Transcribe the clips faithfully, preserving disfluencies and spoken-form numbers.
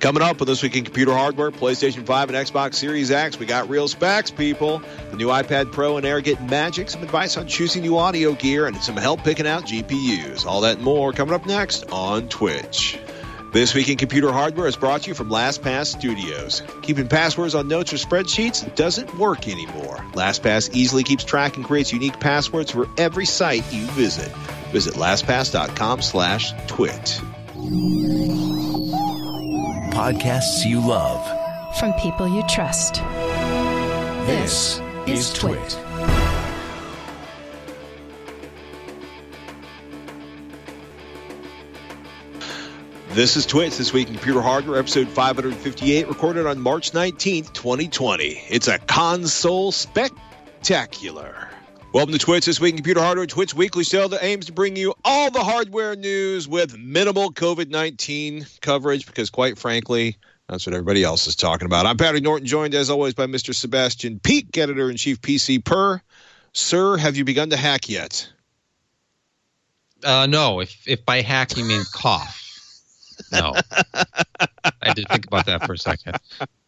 Coming up with This Week in Computer Hardware, PlayStation five and Xbox Series X, we got real specs, people. The new iPad Pro and Air get magic, some advice on choosing new audio gear, and some help picking out G P Us. All that and more coming up next on Twitch. This Week in Computer Hardware is brought to you from LastPass Studios. Keeping passwords on notes or spreadsheets doesn't work anymore. LastPass easily keeps track and creates unique passwords for every site you visit. Visit LastPass.com slash twit. Podcasts you love. From people you trust. This, this is Twit. Twit. This is Twit, This Week in Computer Hardware, episode five fifty-eight, recorded on March nineteenth, twenty twenty. It's a console spectacular. Welcome to Twitch, This Week in Computer Hardware, Twitch weekly show that aims to bring you all the hardware news with minimal covid nineteen coverage, because quite frankly, that's what everybody else is talking about. I'm Patrick Norton, joined as always by Mister Sebastian Peak, Editor-in-Chief P C Per. Sir, have you begun to hack yet? Uh, no, if if by hack you mean cough. No. I did think about that for a second.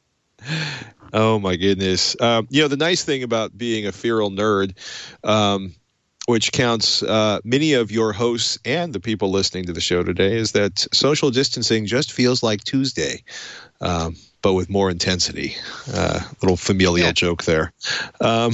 Oh, my goodness. Um, you know, the nice thing about being a feral nerd, um, which counts uh, many of your hosts and the people listening to the show today, is that social distancing just feels like Tuesday, um, but with more intensity. Uh, little familial yeah. joke there. Um,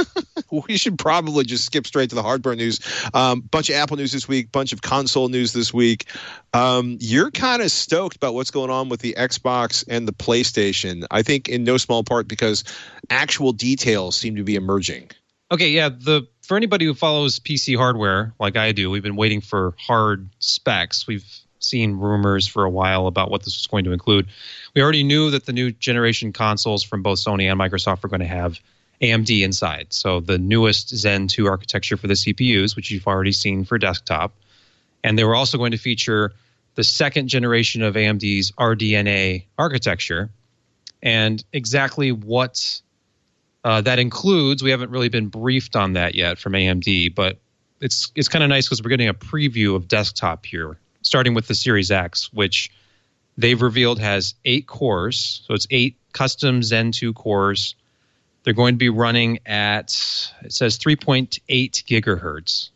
we should probably just skip straight to the hardware news. Um, bunch of Apple news this week, bunch of console news this week. Um, you're kind of stoked about what's going on with the Xbox and the PlayStation, I think in no small part because actual details seem to be emerging. Okay, yeah, the for anybody who follows P C hardware like I do, we've been waiting for hard specs. We've seen rumors for a while about what this was going to include. We already knew that the new generation consoles from both Sony and Microsoft were going to have A M D inside. So the newest Zen two architecture for the C P Us, which you've already seen for desktop. And they were also going to feature the second generation of A M D's R D N A architecture. And exactly what uh, that includes, we haven't really been briefed on that yet from A M D, but it's it's kind of nice because we're getting a preview of desktop here, starting with the Series X, which they've revealed has eight cores. So it's eight custom Zen two cores. They're going to be running at, it says three point eight gigahertz,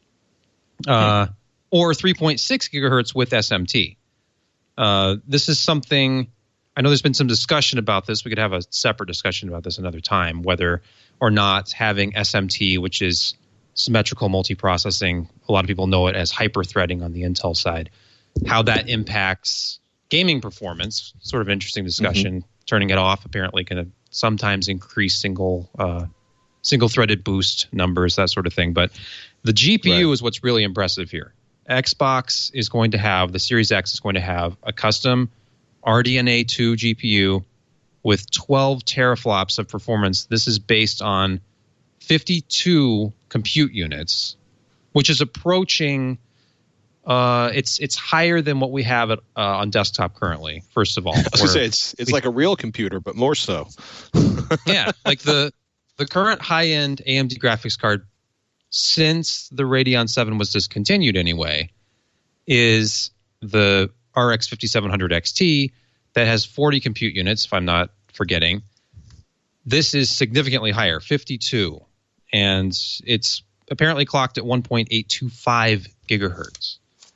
uh, or three point six gigahertz with S M T. Uh, this is something, I know there's been some discussion about this. We could have a separate discussion about this another time, whether or not having S M T, which is symmetrical multiprocessing, a lot of people know it as hyper-threading on the Intel side, how that impacts gaming performance. Sort of interesting discussion. Mm-hmm. Turning it off apparently can sometimes increase single uh, single threaded boost numbers, that sort of thing. But the G P U right. is what's really impressive here. Xbox is going to have, the Series X is going to have a custom R D N A two G P U with twelve teraflops of performance. This is based on fifty-two compute units, which is approaching Uh, it's it's higher than what we have at, uh, on desktop currently. First of all, I was gonna say it's it's we, like a real computer, but more so. Yeah, like the the current high end A M D graphics card, since the Radeon seven was discontinued anyway, is the R X fifty-seven hundred X T that has forty compute units, if I'm not forgetting. This is significantly higher, fifty-two, and it's apparently clocked at one point eight two five gigahertz.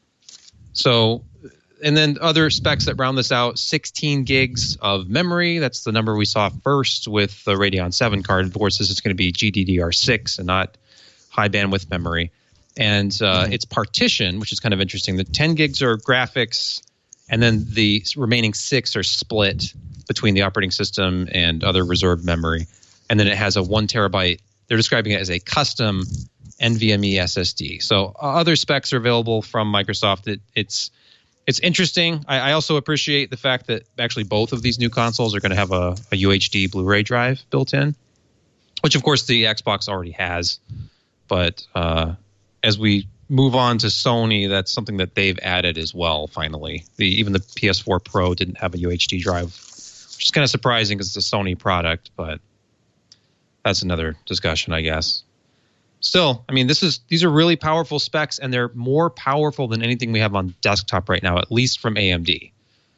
So, and then other specs that round this out, sixteen gigs of memory. That's the number we saw first with the Radeon seven card. Of course, this is going to be G D D R six and not high bandwidth memory. And uh, mm-hmm. it's partitioned, which is kind of interesting. The ten gigs are graphics, and then the remaining six are split between the operating system and other reserved memory. And then it has a one terabyte. They're describing it as a custom NVMe S S D. So uh, other specs are available from Microsoft. It, it's it's interesting. I, I also appreciate the fact that actually both of these new consoles are going to have a, a U H D Blu-ray drive built in, which of course the Xbox already has. But uh, as we move on to Sony, that's something that they've added as well, finally. The, even the P S four Pro didn't have a U H D drive, which is kind of surprising because it's a Sony product, but that's another discussion, I guess. Still, I mean, this is these are really powerful specs, and they're more powerful than anything we have on desktop right now, at least from A M D.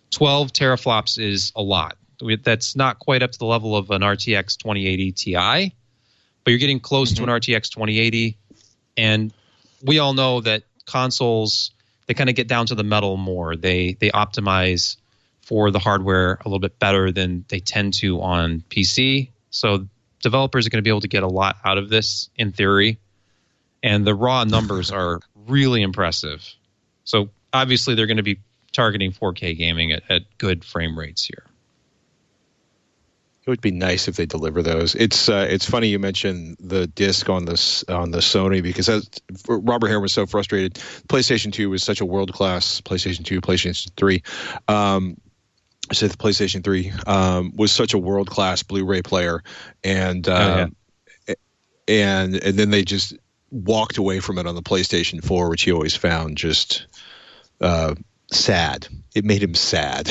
twelve teraflops is a lot. That's not quite up to the level of an R T X twenty eighty Ti, but you're getting close mm-hmm. to an R T X twenty eighty. And we all know that consoles, they kind of get down to the metal more. They they optimize for the hardware a little bit better than they tend to on P C. So developers are going to be able to get a lot out of this in theory. And the raw numbers are really impressive. So obviously they're going to be targeting four K gaming at, at good frame rates here. It would be nice if they deliver those. It's uh, it's funny you mentioned the disc on this on the Sony, because as Robert Heron was so frustrated. PlayStation two was such a world class PlayStation two, PlayStation three. Um, I said the PlayStation three um, was such a world class Blu-ray player, and uh, oh, yeah. and and then they just walked away from it on the PlayStation four, which he always found just uh, sad. It made him sad.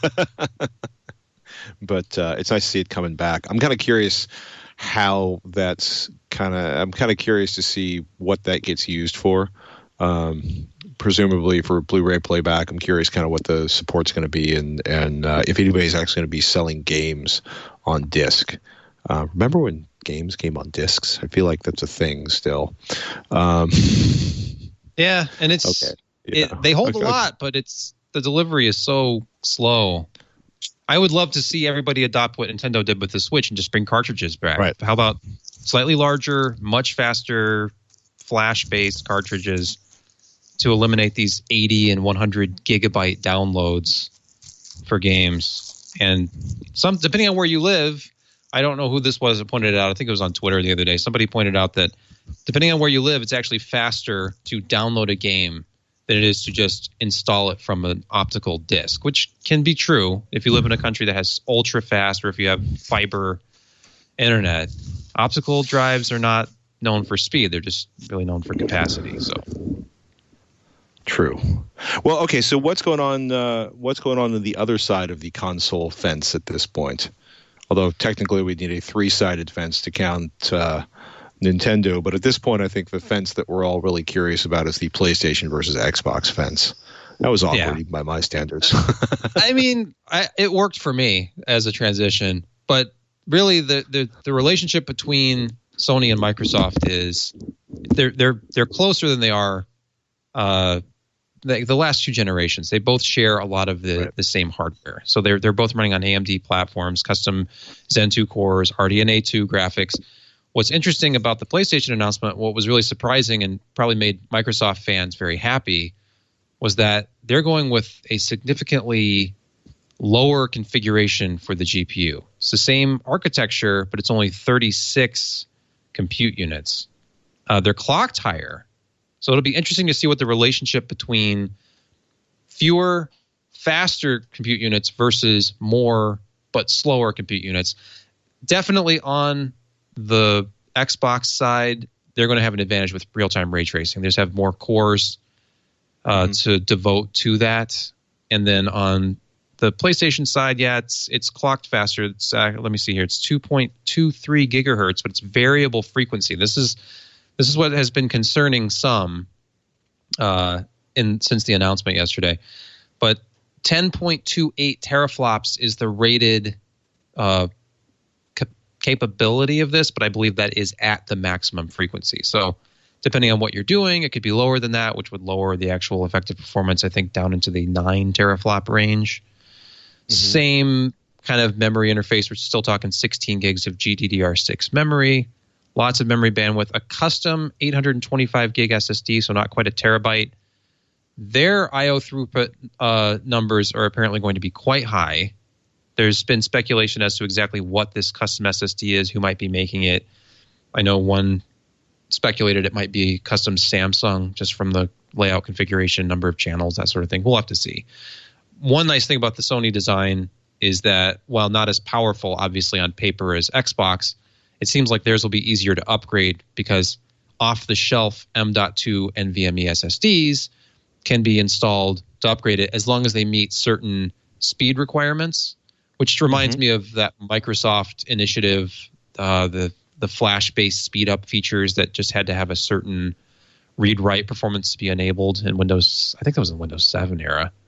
But uh, it's nice to see it coming back. I'm kind of curious how that's kind of. I'm kind of curious to see what that gets used for. Um, presumably for Blu-ray playback. I'm curious kind of what the support's going to be, and and uh, if anybody's actually going to be selling games on disc. Uh, remember when games came on discs? I feel like that's a thing still. Um, yeah, and it's okay. yeah. It, they hold okay. a lot, but it's the delivery is so slow. I would love to see everybody adopt what Nintendo did with the Switch and just bring cartridges back. Right. How about slightly larger, much faster, flash-based cartridges to eliminate these eighty and one hundred gigabyte downloads for games? And some, depending on where you live, I don't know who this was that pointed it out. I think it was on Twitter the other day. Somebody pointed out that depending on where you live, it's actually faster to download a game than it is to just install it from an optical disc, which can be true if you live in a country that has ultra fast or if you have fiber internet. Optical drives are not known for speed. They're just really known for capacity. So true. Well, okay, so what's going on uh, what's going on on the other side of the console fence at this point? Although technically we need a three-sided fence to count uh, Nintendo, but at this point I think the fence that we're all really curious about is the PlayStation versus Xbox fence. That was awkward yeah. by my standards. I mean, I, it worked for me as a transition, but really the, the, the relationship between Sony and Microsoft is they're they're they're closer than they are uh, the, the last two generations. They both share a lot of the, right. the same hardware. So they're they're both running on A M D platforms, custom Zen two cores, R D N A two graphics. What's interesting about the PlayStation announcement, what was really surprising and probably made Microsoft fans very happy, was that they're going with a significantly lower configuration for the G P U. It's the same architecture, but it's only thirty-six compute units. Uh, they're clocked higher. So it'll be interesting to see what the relationship between fewer, faster compute units versus more but slower compute units. Definitely on the Xbox side, they're going to have an advantage with real-time ray tracing. They just have more cores uh, mm-hmm. to devote to that. And then on the PlayStation side, yeah, it's it's clocked faster. It's uh, let me see here. It's two point two three gigahertz, but it's variable frequency. This is this is what has been concerning some uh, in since the announcement yesterday. But ten point two eight teraflops is the rated uh, cap- capability of this, but I believe that is at the maximum frequency. So depending on what you're doing, it could be lower than that, which would lower the actual effective performance, I think, down into the nine teraflop range. Mm-hmm. Same kind of memory interface. We're still talking sixteen gigs of G D D R six memory, lots of memory bandwidth, a custom eight hundred twenty-five gig S S D, so not quite a terabyte. Their I O throughput uh, numbers are apparently going to be quite high. There's been speculation as to exactly what this custom S S D is, who might be making it. I know one speculated it might be custom Samsung, just from the layout configuration, number of channels, that sort of thing. We'll have to see. One nice thing about the Sony design is that while not as powerful, obviously, on paper as Xbox, it seems like theirs will be easier to upgrade because off-the-shelf M dot two NVMe S S Ds can be installed to upgrade it as long as they meet certain speed requirements, which reminds mm-hmm. me of that Microsoft initiative, uh, the the flash-based speed-up features that just had to have a certain read-write performance to be enabled in Windows. I think that was in Windows seven era.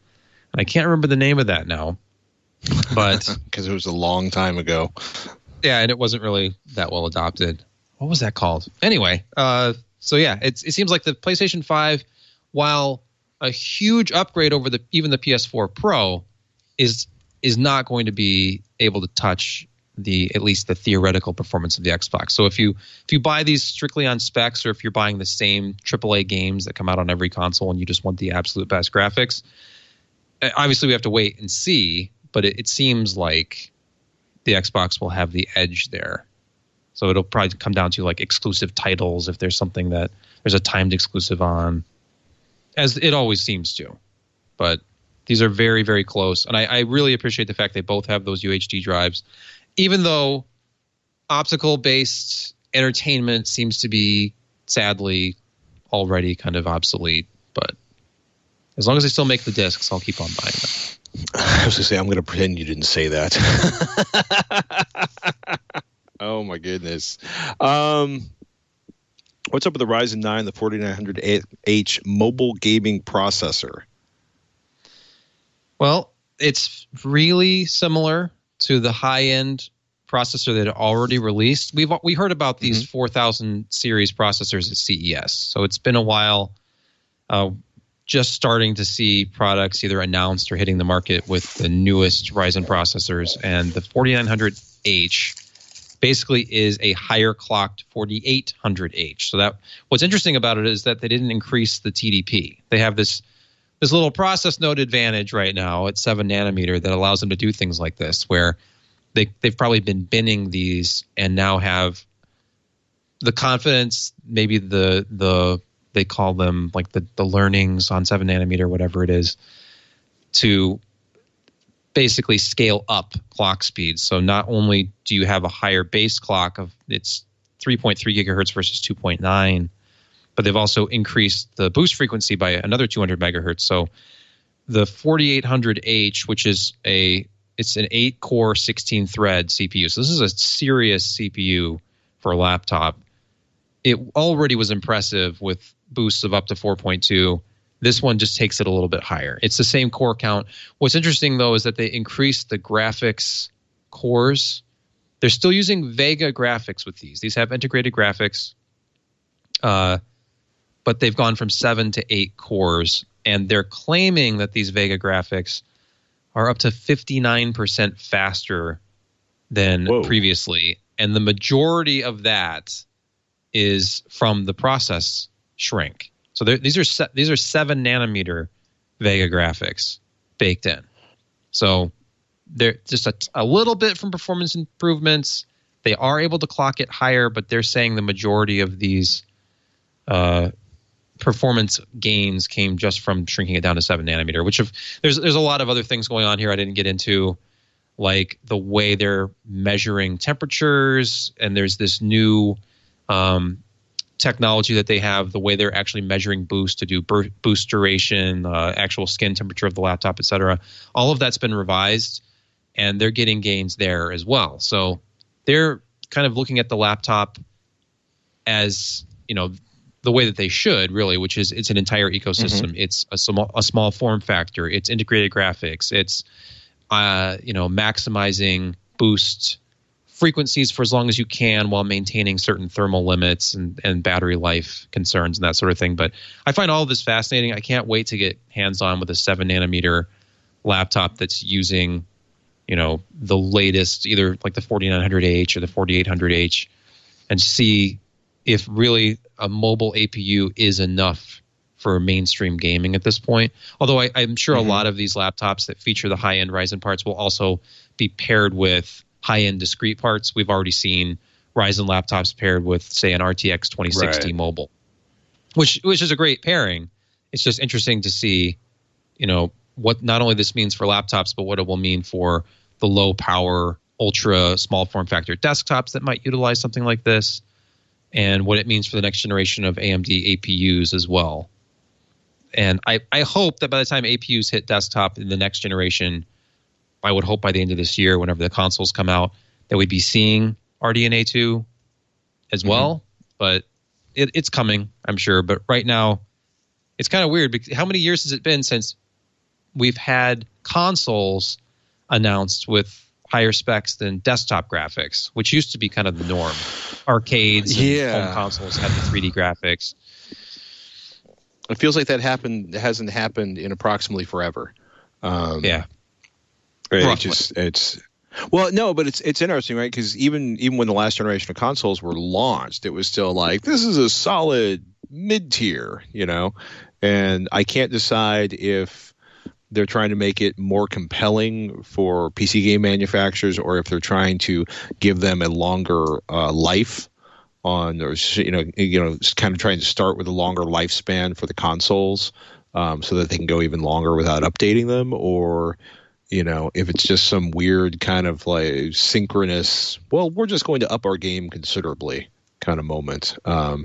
I can't remember the name of that now, but because it was a long time ago. Yeah, and it wasn't really that well adopted. What was that called? Anyway, uh, so yeah, it's, it seems like the PlayStation five, while a huge upgrade over the even the P S four Pro, is is not going to be able to touch the at least the theoretical performance of the Xbox. So if you if you buy these strictly on specs, or if you're buying the same triple A games that come out on every console and you just want the absolute best graphics, obviously we have to wait and see. But it, it seems like the Xbox will have the edge there. So it'll probably come down to like exclusive titles if there's something that there's a timed exclusive on, as it always seems to. But these are very, very close. And I, I really appreciate the fact they both have those U H D drives, even though optical-based entertainment seems to be, sadly, already kind of obsolete. But as long as they still make the discs, I'll keep on buying them. I was going to say, I'm going to pretend you didn't say that. Oh, my goodness. Um, what's up with the Ryzen nine, the forty-nine hundred H mobile gaming processor? Well, it's really similar to the high-end processor that it already released. We've we heard about these mm-hmm. four thousand series processors at C E S, so it's been a while. Uh, just starting to see products either announced or hitting the market with the newest Ryzen processors, and the forty-nine hundred H basically is a higher clocked forty-eight hundred H. So that what's interesting about it is that they didn't increase the T D P. They have this this little process node advantage right now at seven nanometer that allows them to do things like this, where they they've probably been binning these and now have the confidence, maybe the the they call them like the the learnings on seven nanometer, whatever it is, to basically scale up clock speeds. So not only do you have a higher base clock of it's three point three gigahertz versus two point nine, but they've also increased the boost frequency by another two hundred megahertz. So the forty-eight hundred H, which is a it's an eight core sixteen thread C P U. So this is a serious C P U for a laptop. It already was impressive with boosts of up to four point two. This one just takes it a little bit higher. It's the same core count. What's interesting, though, is that they increased the graphics cores. They're still using Vega graphics with these. These have integrated graphics, uh, but they've gone from seven to eight cores, and they're claiming that these Vega graphics are up to fifty-nine percent faster than Whoa. previously, and the majority of that is from the process shrink. So these are se- these are seven nanometer Vega graphics baked in. So they're just a, a little bit from performance improvements. They are able to clock it higher, but they're saying the majority of these uh, performance gains came just from shrinking it down to seven nanometer. Which of there's there's a lot of other things going on here I didn't get into, like the way they're measuring temperatures, and there's this new um, technology that they have, the way they're actually measuring boost to do bur- boost duration, uh, actual skin temperature of the laptop, et cetera. All of that's been revised, and they're getting gains there as well. So they're kind of looking at the laptop as, you know, the way that they should, really, which is it's an entire ecosystem. Mm-hmm. It's a small, a small form factor. It's integrated graphics. It's, uh, you know, maximizing boost frequencies for as long as you can while maintaining certain thermal limits and, and battery life concerns and that sort of thing. But I find all of this fascinating. I can't wait to get hands-on with a seven nanometer laptop that's using, you know, the latest, either like the forty-nine hundred H or the forty-eight hundred H, and see if really a mobile A P U is enough for mainstream gaming at this point. Although I, I'm sure mm-hmm. a lot of these laptops that feature the high-end Ryzen parts will also be paired with high-end discrete parts. We've already seen Ryzen laptops paired with, say, an R T X twenty sixty right. mobile, which which is a great pairing. It's just interesting to see, you know, what not only this means for laptops, but what it will mean for the low-power, ultra small form factor desktops that might utilize something like this, and what it means for the next generation of A M D A P Us as well. And I, I hope that by the time A P Us hit desktop in the next generation, I would hope by the end of this year, whenever the consoles come out, that we'd be seeing R D N A two as well. Mm-hmm. But it, it's coming, I'm sure. But right now, it's kind of weird because how many years has it been since we've had consoles announced with higher specs than desktop graphics, which used to be kind of the norm. Arcades and Yeah. home consoles had the three D graphics. It feels like that happened hasn't happened in approximately forever. Um, Yeah. Right, it Roughly. just it's well, no, but it's it's interesting, right? Because even even when the last generation of consoles were launched, it was still like this is a solid mid tier, you know. And I can't decide if they're trying to make it more compelling for P C game manufacturers or if they're trying to give them a longer uh, life on, or you know, you know, kind of trying to start with a longer lifespan for the consoles, um, so that they can go even longer without updating them, or you know, if it's just some weird kind of like synchronous, well, we're just going to up our game considerably kind of moment. Um,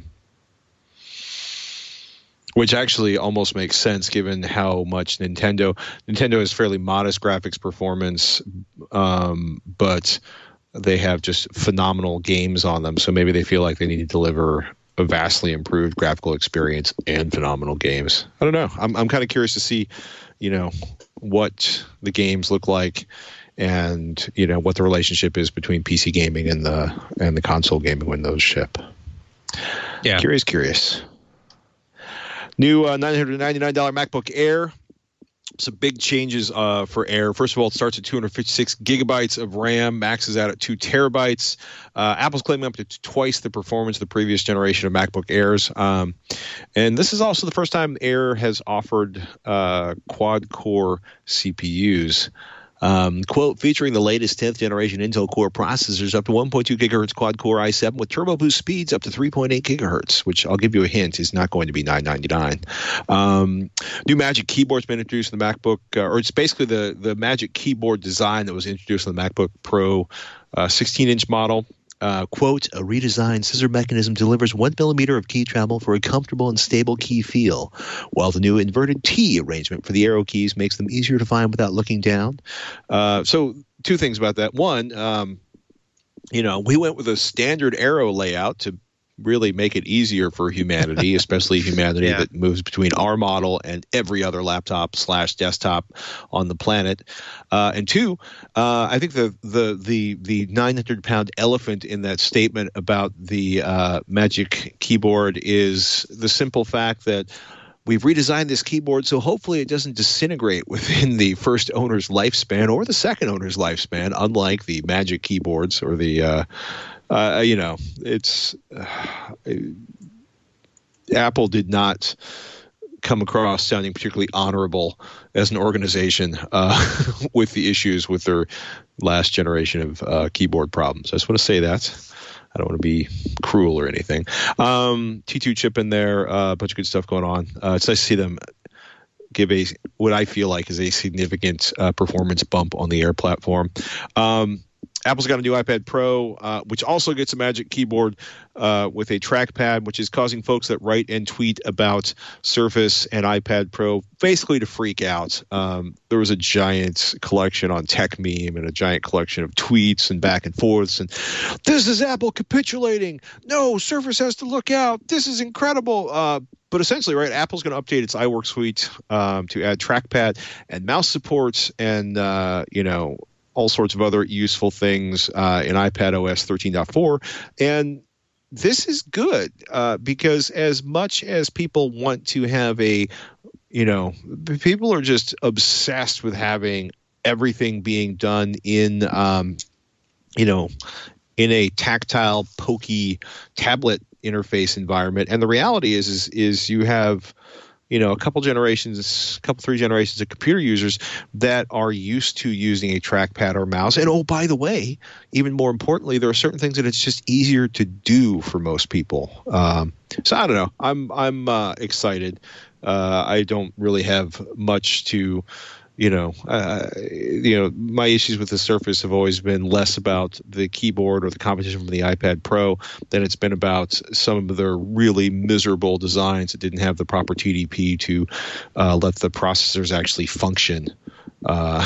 which actually almost makes sense given how much Nintendo Nintendo has fairly modest graphics performance, um, but they have just phenomenal games on them. So maybe they feel like they need to deliver a vastly improved graphical experience and phenomenal games. I don't know. I'm I'm kind of curious to see, you know, what the games look like, and you know what the relationship is between P C gaming and the and the console gaming when those ship. Yeah. Curious, curious. New uh, nine hundred ninety-nine dollars MacBook Air. Some big changes uh, for Air. First of all, it starts at two hundred fifty-six gigabytes of RAM, maxes out at two terabytes. Uh, Apple's claiming up to twice the performance of the previous generation of MacBook Airs. Um, and this is also the first time Air has offered uh, quad-core C P Us. Um, quote, featuring the latest tenth generation Intel Core processors up to one point two gigahertz quad-core i seven with turbo boost speeds up to three point eight gigahertz, which I'll give you a hint is not going to be nine ninety-nine. Um, new Magic Keyboard's been introduced in the MacBook, uh, or it's basically the, the Magic Keyboard design that was introduced in the MacBook Pro uh, sixteen-inch model. Uh, quote, a redesigned scissor mechanism delivers one millimeter of key travel for a comfortable and stable key feel, while the new inverted T arrangement for the arrow keys makes them easier to find without looking down. Uh, so two things about that. One, um, you know, we went with a standard arrow layout to really make it easier for humanity, especially humanity Yeah. that moves between our model and every other laptop slash desktop on the planet. Uh, and two, uh, I think the the the the nine hundred pound elephant in that statement about the uh, Magic Keyboard is the simple fact that we've redesigned this keyboard so hopefully it doesn't disintegrate within the first owner's lifespan or the second owner's lifespan, unlike the Magic keyboards or the uh, Uh, you know, it's uh, Apple did not come across sounding particularly honorable as an organization uh, with the issues with their last generation of uh, keyboard problems. I just want to say that. I don't want to be cruel or anything. Um, T two chip in there, uh, a bunch of good stuff going on. Uh, it's nice to see them give a what I feel like is a significant uh, performance bump on the Air platform. Um, Apple's got a new iPad Pro, uh, which also gets a Magic Keyboard uh, with a trackpad, which is causing folks that write and tweet about Surface and iPad Pro basically to freak out. Um, there was a giant collection on TechMeme and a giant collection of tweets and back and forths. And this is Apple capitulating. No, Surface has to look out. This is incredible. Uh, But essentially, right, Apple's going to update its iWork suite um, to add trackpad and mouse supports and, uh, you know, all sorts of other useful things uh, in iPadOS thirteen point four. And this is good uh, because as much as people want to have a, you know, people are just obsessed with having everything being done in, um, you know, in a tactile, pokey tablet interface environment. And the reality is, is, is you have, you know, a couple generations, a couple, three generations of computer users that are used to using a trackpad or mouse. And, oh, by the way, even more importantly, there are certain things that it's just easier to do for most people. Um, so I don't know. I'm, I'm uh, excited. Uh, I don't really have much to, you know, uh, you know, my issues with the Surface have always been less about the keyboard or the competition from the iPad Pro than it's been about some of their really miserable designs that didn't have the proper T D P to uh, let the processors actually function uh,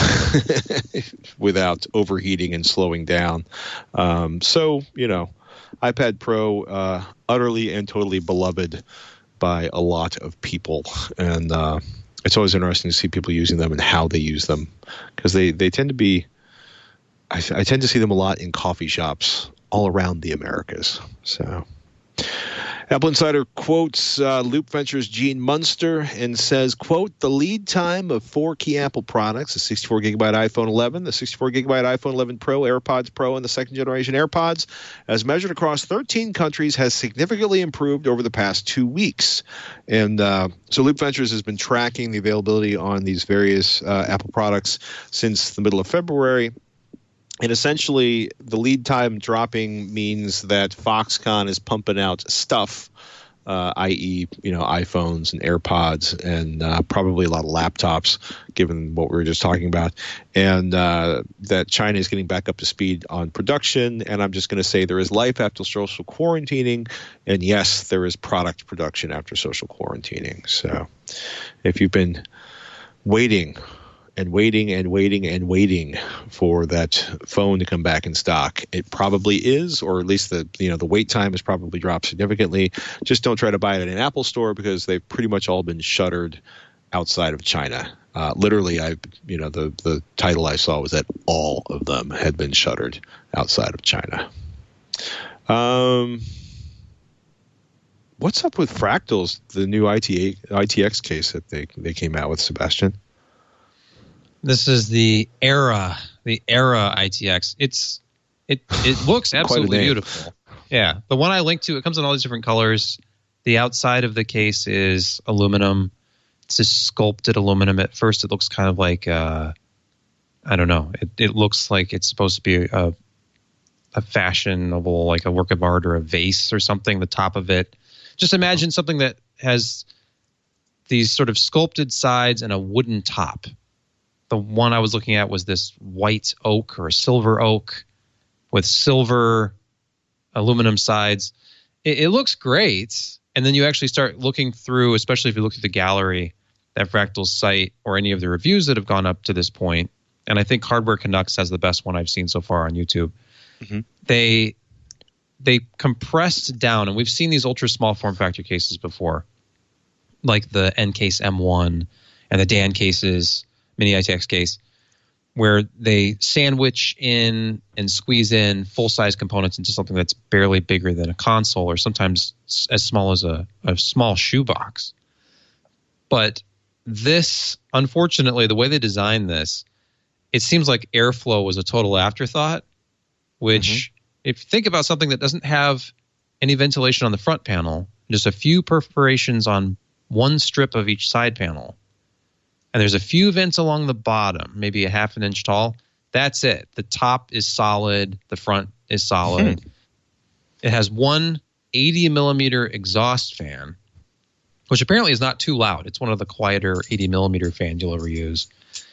without overheating and slowing down. Um, so, you know, iPad Pro, uh, utterly and totally beloved by a lot of people. And, uh, it's always interesting to see people using them and how they use them, because they, they tend to be, I, I tend to see them a lot in coffee shops all around the Americas. So Apple Insider quotes uh, Loop Ventures' Gene Munster and says, quote, the lead time of four key Apple products, the sixty-four gigabyte iPhone eleven, the sixty-four gigabyte iPhone eleven Pro, AirPods Pro, and the second generation AirPods, as measured across thirteen countries, has significantly improved over the past two weeks. And uh, so Loop Ventures has been tracking the availability on these various uh, Apple products since the middle of February. And essentially, the lead time dropping means that Foxconn is pumping out stuff, uh, that is, you know, iPhones and AirPods and uh, probably a lot of laptops, given what we were just talking about, and uh, that China is getting back up to speed on production. And I'm just going to say there is life after social quarantining, and yes, there is product production after social quarantining. So if you've been waiting and waiting and waiting and waiting for that phone to come back in stock, it probably is, or at least the you know the wait time has probably dropped significantly. Just don't try to buy it in an Apple store, because they've pretty much all been shuttered outside of China. Uh, literally, I you know the the title I saw was that all of them had been shuttered outside of China. Um, what's up with Fractals, the new I T X case that they they came out with, Sebastian? This is the Era, the Era I T X. It's it it looks absolutely beautiful. Yeah, the one I linked to, it comes in all these different colors. The outside of the case is aluminum. It's just sculpted aluminum. At first, it looks kind of like uh, I don't know. It it looks like it's supposed to be a a fashionable, like a work of art or a vase or something. The top of it. Just imagine something that has these sort of sculpted sides and a wooden top. The one I was looking at was this white oak or silver oak with silver aluminum sides. It, it looks great. And then you actually start looking through, especially if you look through the gallery, that Fractal's site or any of the reviews that have gone up to this point. And I think Hardware Canucks has the best one I've seen so far on YouTube. Mm-hmm. They they compressed down, and we've seen these ultra small form factor cases before, like the N-Case M one and the Dan cases, mini I T X case, where they sandwich in and squeeze in full-size components into something that's barely bigger than a console, or sometimes as small as a, a small shoebox. But this, unfortunately, the way they designed this, it seems like airflow was a total afterthought, which, mm-hmm. if you think about something that doesn't have any ventilation on the front panel, just a few perforations on one strip of each side panel, and there's a few vents along the bottom, maybe a half an inch tall. That's it. The top is solid. The front is solid. Hmm. It has one eighty millimeter exhaust fan, which apparently is not too loud. It's one of the quieter eighty millimeter fans you'll ever use.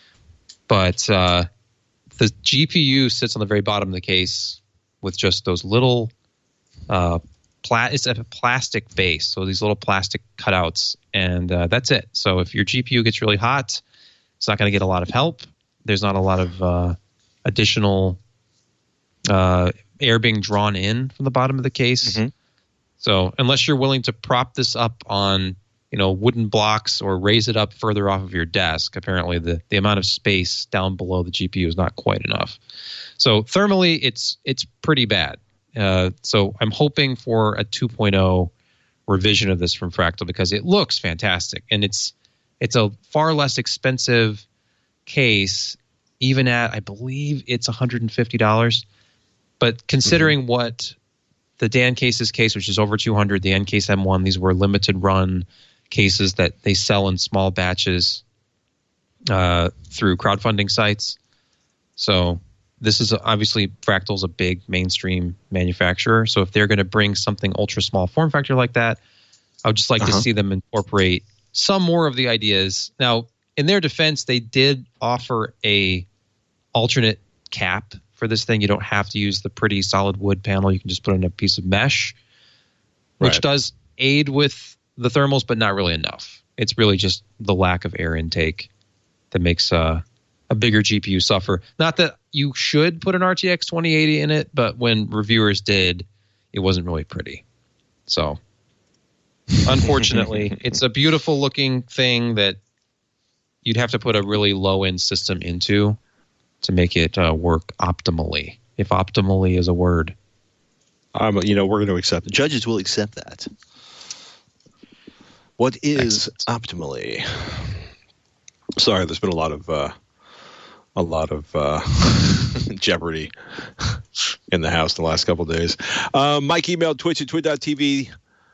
But uh, the G P U sits on the very bottom of the case with just those little uh, pla- it's a plastic base, so these little plastic cutouts, and uh, that's it. So if your G P U gets really hot, it's not going to get a lot of help. There's not a lot of uh, additional uh, air being drawn in from the bottom of the case. Mm-hmm. So unless you're willing to prop this up on, you know, wooden blocks or raise it up further off of your desk, apparently the, the amount of space down below the G P U is not quite enough. So thermally, it's it's pretty bad. Uh, so I'm hoping for a two point oh revision of this from Fractal, because it looks fantastic, and it's it's a far less expensive case, even at, I believe it's one hundred fifty dollars. But considering mm-hmm. what the Dan Case's case, which is over two hundred dollars, the N-Case M one, these were limited run cases that they sell in small batches uh, through crowdfunding sites. So this is obviously, Fractal's a big mainstream manufacturer. So if they're going to bring something ultra small form factor like that, I would just like uh-huh. to see them incorporate some more of the ideas. Now, in their defense, they did offer a alternate cap for this thing. You don't have to use the pretty solid wood panel. You can just put in a piece of mesh, which right. does aid with the thermals, but not really enough. It's really just the lack of air intake that makes uh, a bigger G P U suffer. Not that you should put an R T X twenty eighty in it, but when reviewers did, it wasn't really pretty. So, unfortunately, it's a beautiful looking thing that you'd have to put a really low-end system into to make it uh, work optimally, if optimally is a word. Um, you know, we're going to accept it. Judges will accept that. What is Excellent. Optimally? Sorry, there's been a lot of uh, a lot of uh, Jeopardy in the house the last couple of days. Um, Mike emailed Twitch at twit dot t v.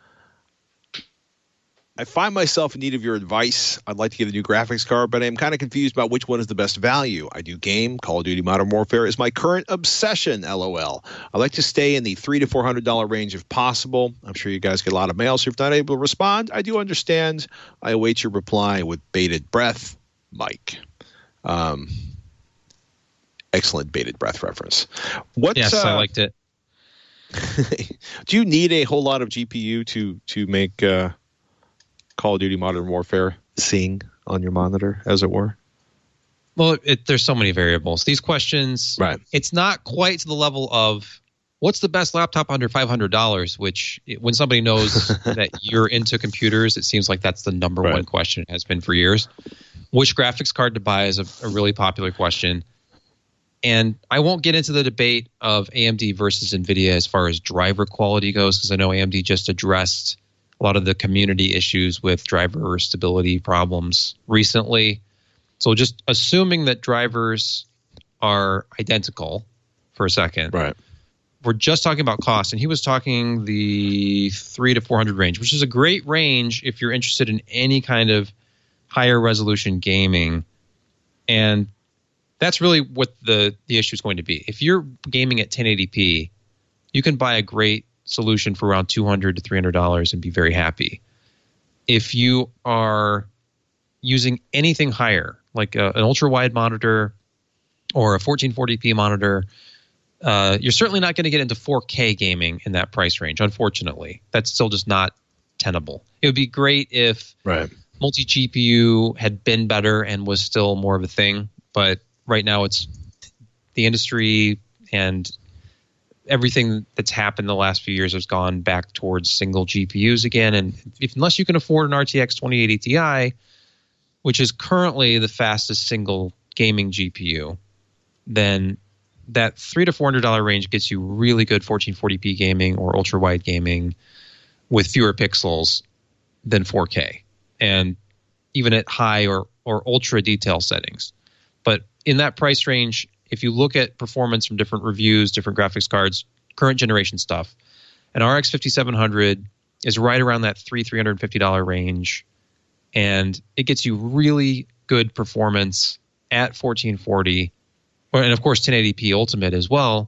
I find myself in need of your advice. I'd like to get a new graphics card, but I'm kind of confused about which one is the best value. I do game. Call of Duty Modern Warfare is my current obsession, LOL. I like to stay in the three hundred to four hundred dollars range if possible. I'm sure you guys get a lot of mail, so if not able to respond, I do understand. I await your reply with bated breath, Mike. Um, excellent bated breath reference. What, yes, uh, I liked it. Do you need a whole lot of G P U to, to make... Uh, Call of Duty Modern Warfare sing on your monitor, as it were? Well, it, there's so many variables. These questions, right. It's not quite to the level of what's the best laptop under five hundred dollars, which it, when somebody knows that you're into computers, it seems like that's the number right. one question. It has been for years. Which graphics card to buy is a, a really popular question. And I won't get into the debate of A M D versus NVIDIA as far as driver quality goes, because I know A M D just addressed a lot of the community issues with driver stability problems recently. So just assuming that drivers are identical for a second, right? We're just talking about cost, and he was talking the three to four hundred range, which is a great range if you're interested in any kind of higher resolution gaming. And that's really what the the issue is going to be. If you're gaming at ten eighty p, you can buy a great solution for around two hundred to three hundred dollars and be very happy. If you are using anything higher, like a, an ultra wide monitor or a fourteen forty p monitor, uh, you're certainly not going to get into four K gaming in that price range. Unfortunately, that's still just not tenable. It would be great if right. multi G P U had been better and was still more of a thing, but right now it's the industry and everything that's happened the last few years has gone back towards single G P Us again. And if, unless you can afford an R T X twenty eighty Ti, which is currently the fastest single gaming G P U, then that three to four hundred dollar range gets you really good fourteen forty p gaming or ultra wide gaming with fewer pixels than four K, and even at high or or ultra detail settings. But in that price range, if you look at performance from different reviews, different graphics cards, current generation stuff, an R X fifty-seven hundred is right around that three three hundred fifty dollar range, and it gets you really good performance at fourteen forty, and of course ten eighty p Ultimate as well.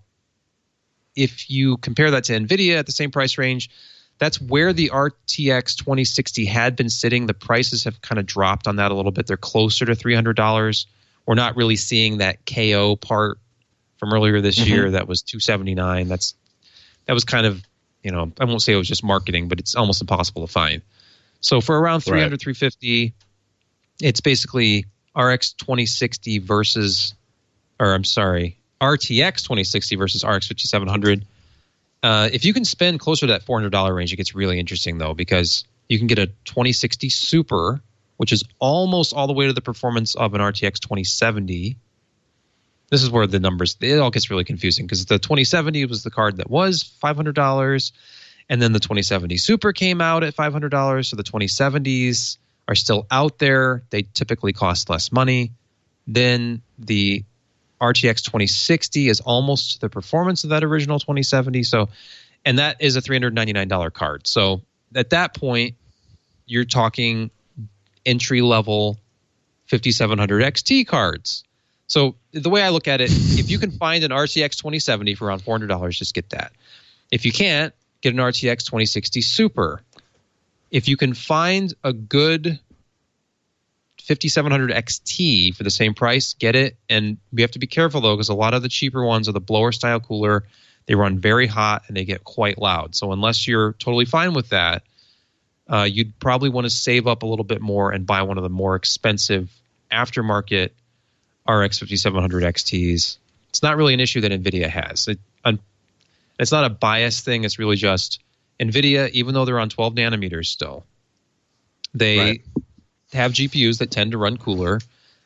If you compare that to NVIDIA at the same price range, that's where the R T X twenty sixty had been sitting. The prices have kind of dropped on that a little bit. They're closer to three hundred dollars. We're not really seeing that K O part from earlier this mm-hmm. year that was two seventy-nine. That's that was kind of, you know, I won't say it was just marketing, but it's almost impossible to find. So for around three hundred, right. three fifty, it's basically R X twenty sixty versus, or I'm sorry, R T X twenty sixty versus R X fifty-seven hundred. Uh, if you can spend closer to that four hundred dollar range, it gets really interesting though, because you can get a twenty sixty Super, which is almost all the way to the performance of an R T X twenty seventy. This is where the numbers, it all gets really confusing, because the twenty seventy was the card that was five hundred dollars, and then the twenty seventy Super came out at five hundred dollars, so the twenty seventies are still out there. They typically cost less money. Then the R T X twenty sixty is almost the performance of that original twenty seventy, so, and that is a three hundred ninety-nine dollar card. So at that point, you're talking entry-level fifty-seven hundred X T cards. So the way I look at it, if you can find an R T X twenty seventy for around four hundred dollars, just get that. If you can't, get an R T X twenty sixty Super. If you can find a good fifty-seven hundred X T for the same price, get it. And we have to be careful, though, because a lot of the cheaper ones are the blower-style cooler. They run very hot, and they get quite loud. So unless you're totally fine with that, Uh, you'd probably want to save up a little bit more and buy one of the more expensive aftermarket R X fifty-seven hundred X Ts. It's not really an issue that NVIDIA has. It, un, it's not a bias thing. It's really just NVIDIA, even though they're on twelve nanometers still, they right. have G P Us that tend to run cooler.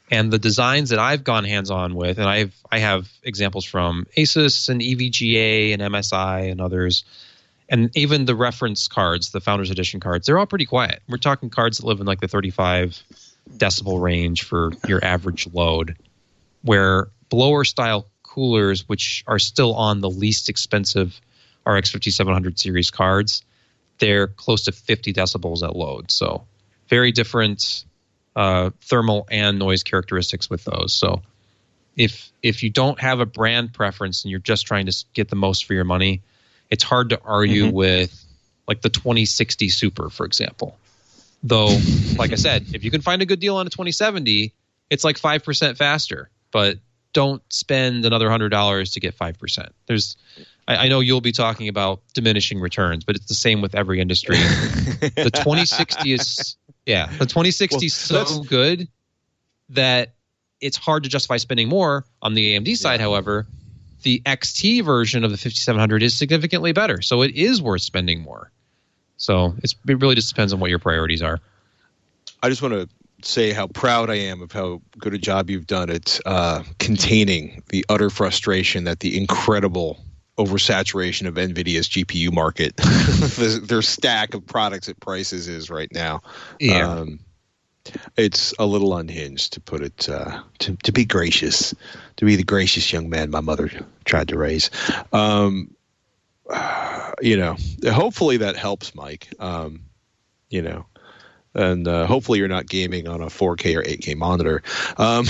And the designs that I've gone hands-on with, and I've I have examples from Asus and E V G A and M S I and others, and even the reference cards, the Founders Edition cards, they're all pretty quiet. We're talking cards that live in like the thirty-five decibel range for your average load, where blower-style coolers, which are still on the least expensive R X fifty-seven hundred series cards, they're close to fifty decibels at load. So very different uh, thermal and noise characteristics with those. So if if you don't have a brand preference and you're just trying to get the most for your money, it's hard to argue mm-hmm. with like the twenty sixty Super, for example. Though, like I said, if you can find a good deal on a twenty seventy, it's like five percent faster. But don't spend another one hundred dollars to get five percent. There's, I, I know you'll be talking about diminishing returns, but it's the same with every industry. The twenty sixty is, yeah, the twenty sixty is well, so good that it's hard to justify spending more. On the A M D side, yeah. however, the X T version of the fifty-seven hundred is significantly better. So it is worth spending more. So it's, it really just depends on what your priorities are. I just want to say how proud I am of how good a job you've done at uh, containing the utter frustration that the incredible oversaturation of NVIDIA's G P U market, their stack of products at prices is right now. Yeah. Um, it's a little unhinged, to put it, uh, to, to be gracious, to be the gracious young man my mother tried to raise. Um, uh, you know, hopefully that helps, Mike. Um, you know, and uh, hopefully you're not gaming on a four K or eight K monitor. Um,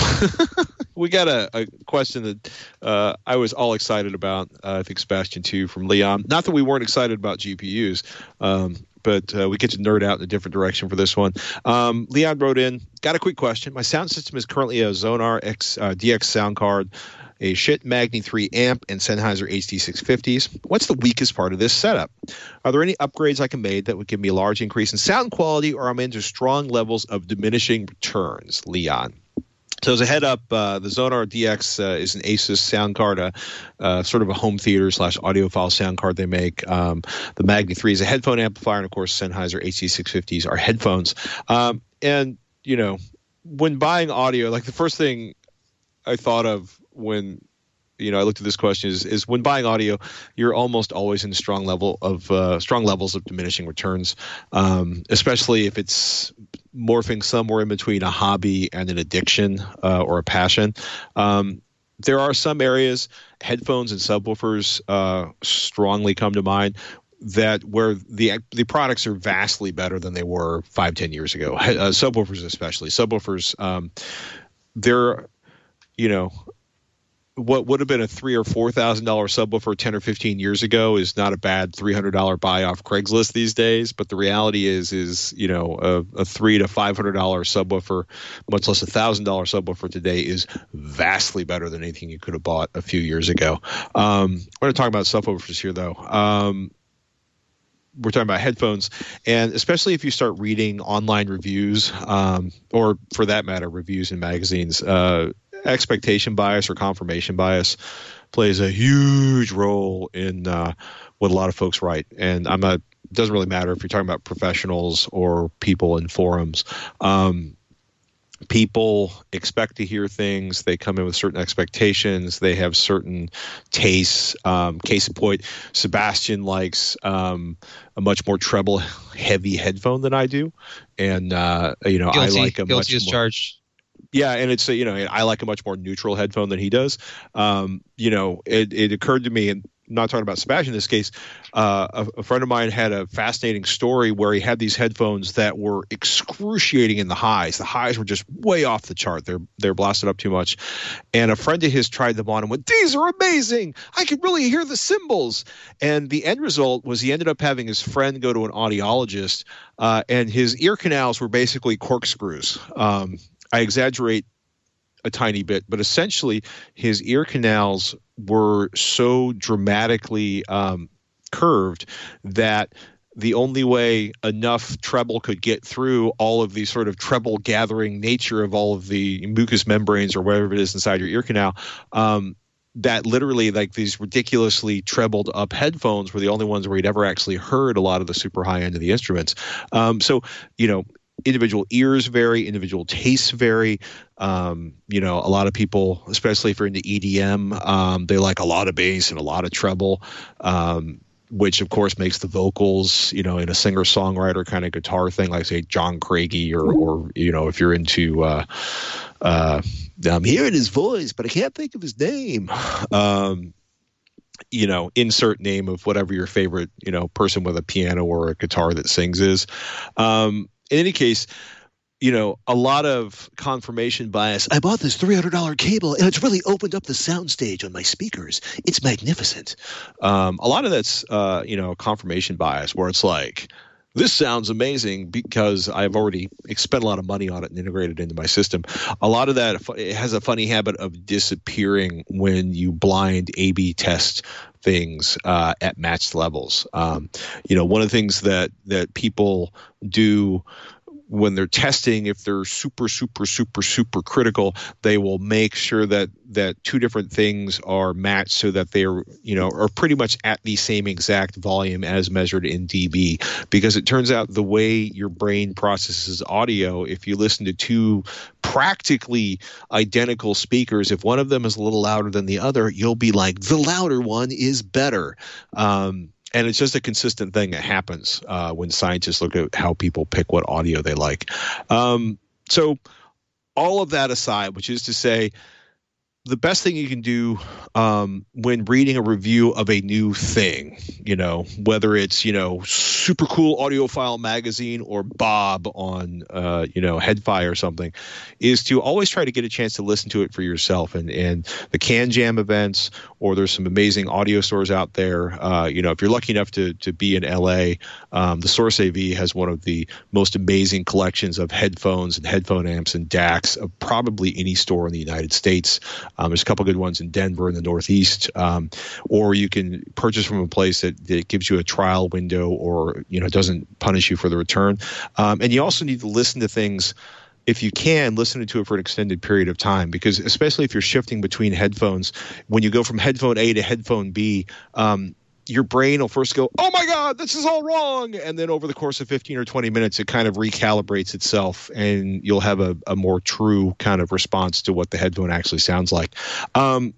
we got a, a question that uh, I was all excited about. Uh, I think Sebastian too, from Leon. Not that we weren't excited about G P Us, um, but uh, we get to nerd out in a different direction for this one. Um, Leon wrote in, got a quick question. My sound system is currently a Zonar X, uh, D X sound card, a Schiit Magni three amp, and Sennheiser H D six fifties. What's the weakest part of this setup? Are there any upgrades I can make that would give me a large increase in sound quality, or am I into strong levels of diminishing returns? Leon. So as a head up, uh, the Zonar D X uh, is an Asus sound card, uh, uh, sort of a home theater slash audiophile sound card they make. Um, the Magni three is a headphone amplifier, and of course Sennheiser H D six fifties are headphones. Um, and, you know, when buying audio, like the first thing I thought of when, you know, I looked at this question is, is when buying audio, you're almost always in strong level of uh, strong levels of diminishing returns, um, especially if it's morphing somewhere in between a hobby and an addiction uh, or a passion. Um, there are some areas, headphones and subwoofers uh, strongly come to mind, that where the the products are vastly better than they were five, ten years ago. Uh, subwoofers especially. Subwoofers, um, they're, you know, what would have been a three or four thousand dollar subwoofer ten or fifteen years ago is not a bad three hundred dollar buy off Craigslist these days. But the reality is, is you know, a, a three to five hundred dollar subwoofer, much less a thousand dollar subwoofer today, is vastly better than anything you could have bought a few years ago. Um, we're going to talk about subwoofers here, though. Um, we're talking about headphones, and especially if you start reading online reviews, um, or for that matter, reviews in magazines. Uh, expectation bias or confirmation bias plays a huge role in uh, what a lot of folks write. And I'm not, it doesn't really matter if you're talking about professionals or people in forums. Um, people expect to hear things. They come in with certain expectations. They have certain tastes. Um, case in point, Sebastian likes um, a much more treble heavy headphone than I do. And, uh, you know, guilty, I like a guilty much as more, charged. Yeah, and it's, you know, I like a much more neutral headphone than he does. Um, you know, it, it occurred to me, and I'm not talking about Sebastian in this case, uh, a, a friend of mine had a fascinating story where he had these headphones that were excruciating in the highs. The highs were just way off the chart. They're they're blasted up too much. And a friend of his tried them on and went, "These are amazing. I could really hear the cymbals." And the end result was he ended up having his friend go to an audiologist, uh, and his ear canals were basically corkscrews. Um, I exaggerate a tiny bit, but essentially his ear canals were so dramatically um, curved that the only way enough treble could get through all of the sort of treble gathering nature of all of the mucous membranes or whatever it is inside your ear canal, um, that literally like these ridiculously trebled up headphones were the only ones where you'd ever actually heard a lot of the super high end of the instruments. Um, so, you know, individual ears vary, individual tastes vary. Um, you know, a lot of people, especially if you're into E D M, um, they like a lot of bass and a lot of treble, um, which of course makes the vocals, you know, in a singer-songwriter kind of guitar thing, like say John Craigie, or, or you know, if you're into, uh, uh, I'm hearing his voice, but I can't think of his name. Um, you know, insert name of whatever your favorite, you know, person with a piano or a guitar that sings is. Um, in any case, you know, a lot of confirmation bias. I bought this three hundred dollars cable and it's really opened up the soundstage on my speakers. It's magnificent. Um, a lot of that's, uh, you know, confirmation bias, where it's like, this sounds amazing because I've already spent a lot of money on it and integrated it into my system. A lot of that, it has a funny habit of disappearing when you blind A B test things uh, at matched levels. Um, you know, one of the things that that people do when they're testing, if they're super, super, super, super critical, they will make sure that that two different things are matched so that they're, you know, are pretty much at the same exact volume as measured in dB. Because it turns out the way your brain processes audio, if you listen to two practically identical speakers, if one of them is a little louder than the other, you'll be like, the louder one is better. Um, And it's just a consistent thing that happens uh, when scientists look at how people pick what audio they like. Um, so all of that aside, which is to say, the best thing you can do um, when reading a review of a new thing, you know, whether it's, you know, super cool audiophile magazine or Bob on, uh, you know, Headfire or something, is to always try to get a chance to listen to it for yourself. And, and the Can Jam events, or there's some amazing audio stores out there. Uh, you know, if you're lucky enough to to be in L A, um, the Source A V has one of the most amazing collections of headphones and headphone amps and D A Cs of probably any store in the United States. Um, there's a couple good ones in Denver in the Northeast, um, or you can purchase from a place that, that gives you a trial window, or, you know, doesn't punish you for the return. Um, and you also need to listen to things, if you can, listen to it for an extended period of time, because especially if you're shifting between headphones, when you go from headphone A to headphone B, um, your brain will first go, oh my God, this is all wrong. And then over the course of fifteen or twenty minutes, it kind of recalibrates itself, and you'll have a, a more true kind of response to what the headphone actually sounds like. Um,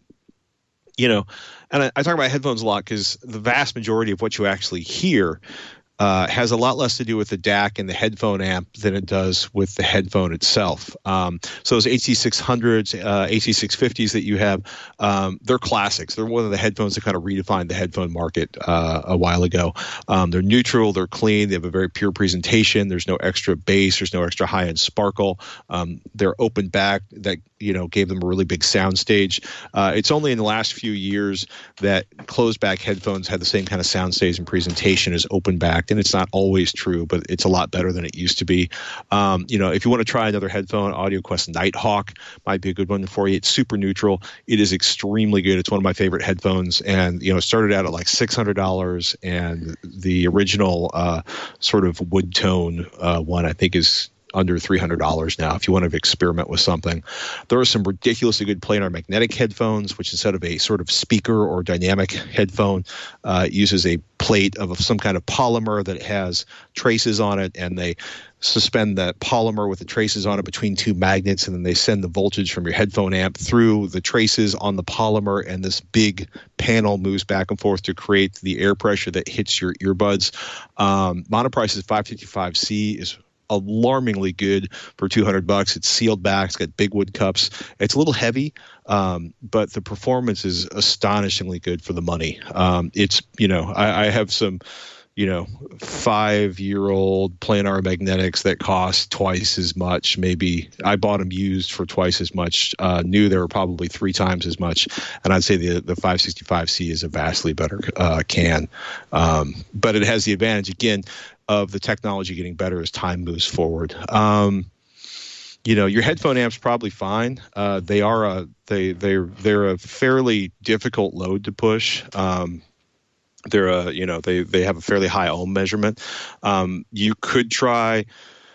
you know, and I, I talk about headphones a lot because the vast majority of what you actually hear Uh, has a lot less to do with the D A C and the headphone amp than it does with the headphone itself. Um, so those H C six hundreds, uh, H C six fifties that you have, um, they're classics. They're one of the headphones that kind of redefined the headphone market uh, a while ago. Um, they're neutral, they're clean, they have a very pure presentation. There's no extra bass, there's no extra high-end sparkle. Um, they're open back, that, you know, gave them a really big sound stage. Uh, it's only in the last few years that closed back headphones had the same kind of sound stage and presentation as open back. And it's not always true, but it's a lot better than it used to be. Um, you know, if you want to try another headphone, AudioQuest Nighthawk might be a good one for you. It's super neutral. It is extremely good. It's one of my favorite headphones, and, you know, it started out at like six hundred dollars, and the original uh, sort of wood tone uh, one, I think, is under three hundred dollars now if you want to experiment with something. There are some ridiculously good planar magnetic headphones, which instead of a sort of speaker or dynamic headphone, uh, uses a plate of some kind of polymer that has traces on it, and they suspend that polymer with the traces on it between two magnets, and then they send the voltage from your headphone amp through the traces on the polymer, and this big panel moves back and forth to create the air pressure that hits your earbuds. Um, Monoprice's five fifty-five C is alarmingly good for two hundred bucks. It's sealed back. It's got big wood cups. It's a little heavy, um, but the performance is astonishingly good for the money. Um, it's, you know, I, I have some, you know, five-year-old planar magnetics that cost twice as much. Maybe I bought them used for twice as much. Uh, new, they were probably three times as much. And I'd say the the five sixty-five C is a vastly better uh, can. Um, but it has the advantage, again, of the technology getting better as time moves forward. Um, you know, your headphone amp's probably fine. Uh, they are a they they're they're a fairly difficult load to push. Um, they're a you know they they have a fairly high ohm measurement. Um, you could try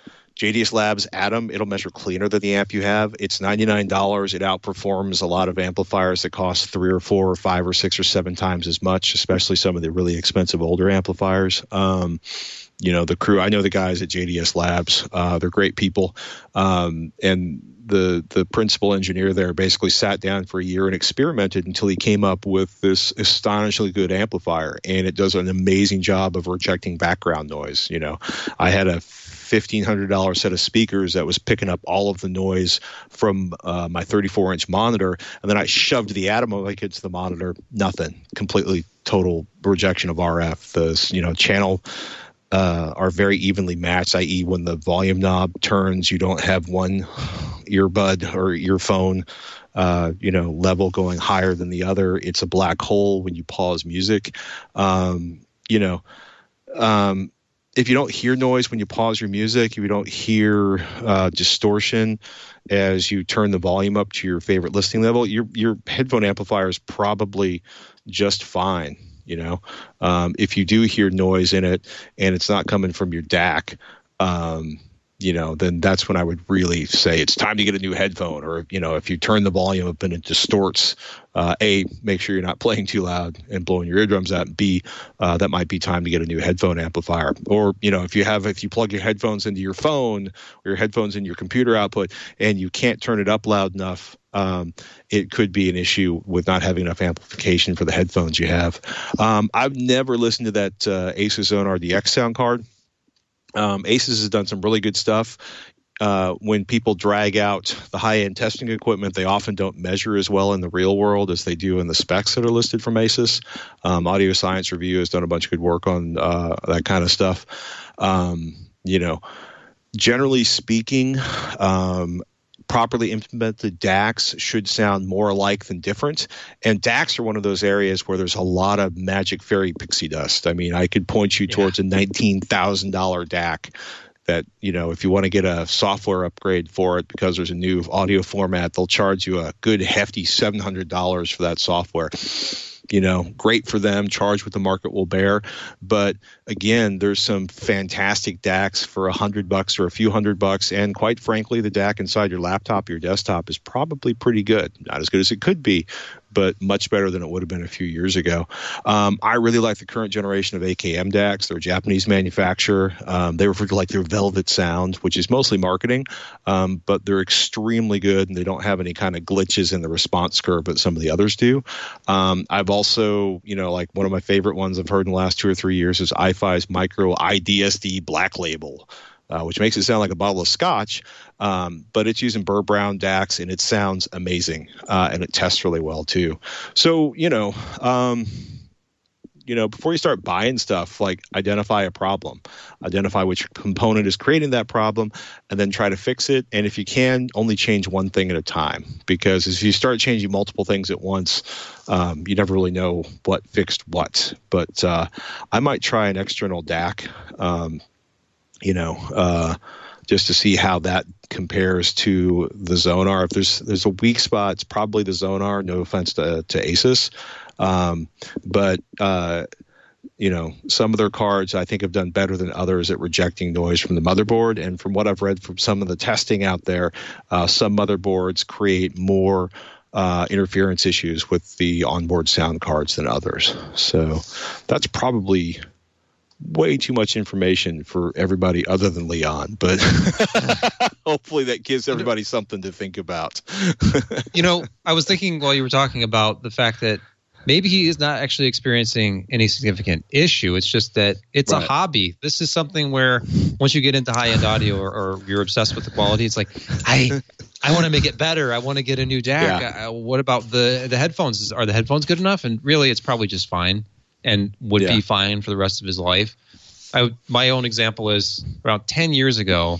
J D S Labs Atom. It'll measure cleaner than the amp you have. It's ninety-nine dollars. It outperforms a lot of amplifiers that cost three or four or five or six or seven times as much, especially some of the really expensive older amplifiers. Um, you know, the crew, I know the guys at J D S Labs, uh, they're great people. Um, and the the principal engineer there basically sat down for a year and experimented until he came up with this astonishingly good amplifier, and it does an amazing job of rejecting background noise. You know, I had a fifteen hundred dollars set of speakers that was picking up all of the noise from uh, my thirty-four inch monitor, and then I shoved the Atom mic into the monitor, nothing, completely total rejection of R F. The, you know, channel uh, are very evenly matched, that is when the volume knob turns, you don't have one earbud or earphone, uh, you know, level going higher than the other. It's a black hole when you pause music. Um, you know, um, if you don't hear noise when you pause your music, if you don't hear uh, distortion as you turn the volume up to your favorite listening level, your your headphone amplifier is probably just fine. You know, um, if you do hear noise in it and it's not coming from your D A C, um, you know, then that's when I would really say it's time to get a new headphone. Or, you know, if you turn the volume up and it distorts, uh, A, make sure you're not playing too loud and blowing your eardrums out. And B, uh, that might be time to get a new headphone amplifier. Or, you know, if you have, if you plug your headphones into your phone or your headphones in your computer output and you can't turn it up loud enough, um, it could be an issue with not having enough amplification for the headphones you have. Um, I've never listened to that uh, Asus Zonar D X sound card. Um, Asus has done some really good stuff. Uh, when people drag out the high-end testing equipment, they often don't measure as well in the real world as they do in the specs that are listed from Asus. Um, Audio Science Review has done a bunch of good work on uh, that kind of stuff. Um, you know, generally speaking, um, properly implemented D A Cs should sound more alike than different. And D A Cs are one of those areas where there's a lot of magic fairy pixie dust. I mean, I could point you yeah. towards a nineteen thousand dollars D A C that, you know, if you want to get a software upgrade for it because there's a new audio format, they'll charge you a good hefty seven hundred dollars for that software. You know, great for them, charge what the market will bear. But again, there's some fantastic D A Cs for a hundred bucks or a few hundred bucks. And quite frankly, the D A C inside your laptop, your desktop is probably pretty good. Not as good as it could be, but much better than it would have been a few years ago. Um, I really like the current generation of A K M D A Cs. They're a Japanese manufacturer. Um, they refer to like their Velvet Sound, which is mostly marketing, um, but they're extremely good and they don't have any kind of glitches in the response curve that some of the others do. Um, I've also, you know, like one of my favorite ones I've heard in the last two or three years is iFi's Micro I D S D Black Label. Uh, which makes it sound like a bottle of scotch, um, but it's using Burr Brown D A Cs, and it sounds amazing, uh, and it tests really well, too. So, you know, um, you know, before you start buying stuff, like identify a problem, identify which component is creating that problem, and then try to fix it. And if you can, only change one thing at a time, because if you start changing multiple things at once, um, you never really know what fixed what. But uh, I might try an external D A C, um, you know, uh, just to see how that compares to the Zonar. If there's there's a weak spot, it's probably the Zonar. No offense to, to Asus. Um, but, uh, you know, some of their cards I think have done better than others at rejecting noise from the motherboard. And from what I've read from some of the testing out there, uh, some motherboards create more uh, interference issues with the onboard sound cards than others. So that's probably way too much information for everybody other than Leon, but hopefully that gives everybody something to think about. You know, I was thinking while you were talking about the fact that maybe he is not actually experiencing any significant issue. It's just that it's right. a hobby. This is something where once you get into high-end audio or, or you're obsessed with the quality, it's like, I I want to make it better. I want to get a new D A C. Yeah. I, what about the, the headphones? Are the headphones good enough? And really, it's probably just fine. And would yeah. be fine for the rest of his life. I, my own example is around ten years ago,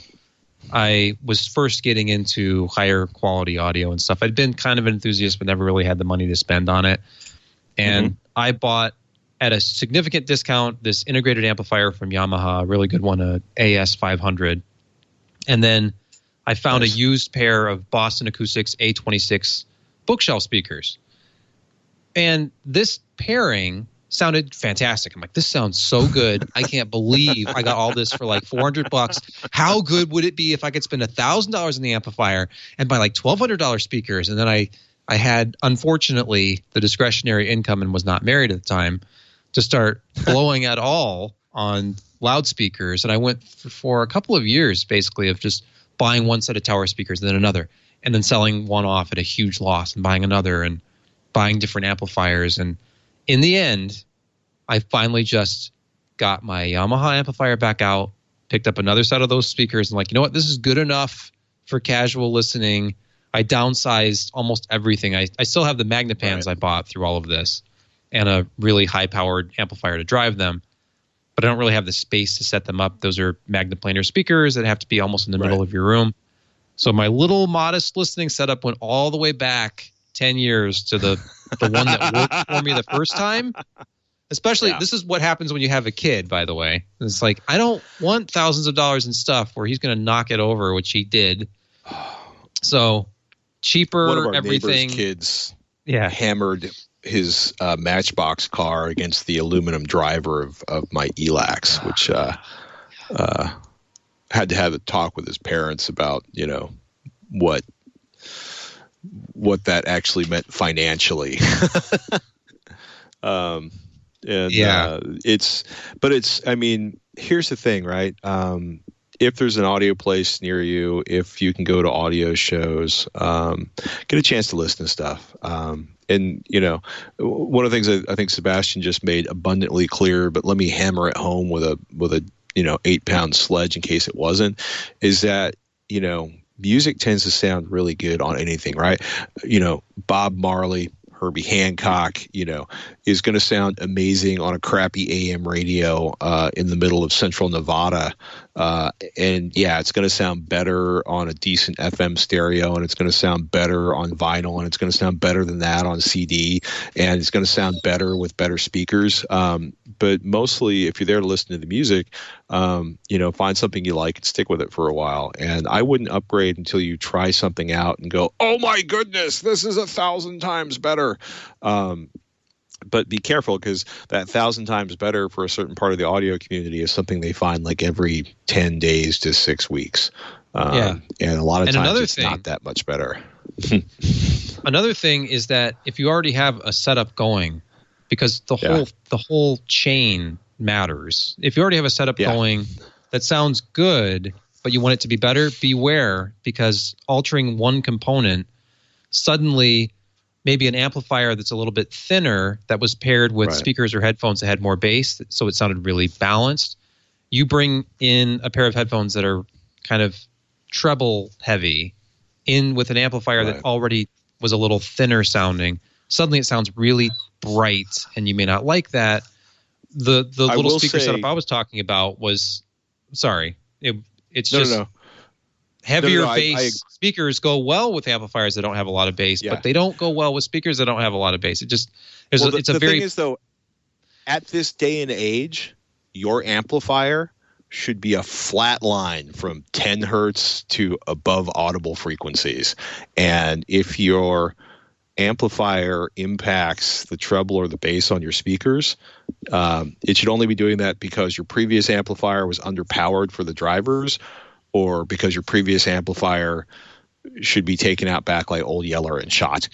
I was first getting into higher quality audio and stuff. I'd been kind of an enthusiast, but never really had the money to spend on it. And mm-hmm. I bought at a significant discount this integrated amplifier from Yamaha, a really good one, a A S five hundred. And then I found nice. a used pair of Boston Acoustics A twenty-six bookshelf speakers. And this pairing sounded fantastic. I'm like, this sounds so good. I can't believe I got all this for like four hundred bucks. How good would it be if I could spend one thousand dollars in the amplifier and buy like twelve hundred dollars speakers? And then I, I had, unfortunately, the discretionary income and was not married at the time to start blowing at all on loudspeakers, and I went for, for a couple of years basically of just buying one set of tower speakers and then another, and then selling one off at a huge loss and buying another and buying different amplifiers. And in the end, I finally just got my Yamaha amplifier back out, picked up another set of those speakers, and like, you know what, this is good enough for casual listening. I downsized almost everything. I, I still have the Magnepans right. I bought through all of this and a really high-powered amplifier to drive them, but I don't really have the space to set them up. Those are Magneplanar speakers that have to be almost in the right. middle of your room. So my little modest listening setup went all the way back ten years to the, the one that worked for me the first time. Especially, yeah. This is what happens when you have a kid, by the way. It's like, I don't want thousands of dollars in stuff where he's going to knock it over, which he did. So cheaper, one of our everything. neighbor's kids yeah. hammered his uh, Matchbox car against the aluminum driver of, of my E L A X, which uh, uh, had to have a talk with his parents about, you know, what what that actually meant financially. um, and yeah, uh, it's, but it's, I mean, here's the thing, right? Um, if there's an audio place near you, if you can go to audio shows, um, get a chance to listen to stuff. Um, and, you know, one of the things that I think Sebastian just made abundantly clear, but let me hammer it home with a, with a, you know, eight pound sledge in case it wasn't, is that, you know, music tends to sound really good on anything, right? You know, Bob Marley, Herbie Hancock, you know, is going to sound amazing on a crappy A M radio uh, in the middle of central Nevada. Uh, and yeah, it's going to sound better on a decent F M stereo, and it's going to sound better on vinyl, and it's going to sound better than that on C D, and it's going to sound better with better speakers. Um, but mostly, if you're there to listen to the music, um, you know, find something you like and stick with it for a while. And I wouldn't upgrade until you try something out and go, oh my goodness, this is a thousand times better. Um, But be careful, because that thousand times better for a certain part of the audio community is something they find like every ten days to six weeks. Um, yeah. And a lot of and times it's thing, not that much better. Another thing is that if you already have a setup going, because the yeah. whole the whole chain matters. If you already have a setup yeah. going that sounds good, but you want it to be better, beware, because altering one component suddenly – maybe an amplifier that's a little bit thinner that was paired with right. speakers or headphones that had more bass, so it sounded really balanced. You bring in a pair of headphones that are kind of treble heavy in with an amplifier right. that already was a little thinner sounding. Suddenly it sounds really bright, and you may not like that. The the I little speaker say, setup I was talking about was, sorry, it, it's no, just... No, no. Heavier no, no, bass I, I, speakers go well with amplifiers that don't have a lot of bass, yeah. but they don't go well with speakers that don't have a lot of bass. It just there's well, a, the, it's a the very thing is, though, at this day and age, your amplifier should be a flat line from ten hertz to above audible frequencies. And if your amplifier impacts the treble or the bass on your speakers, um, it should only be doing that because your previous amplifier was underpowered for the drivers, or because your previous amplifier should be taken out back like Old Yeller and shot.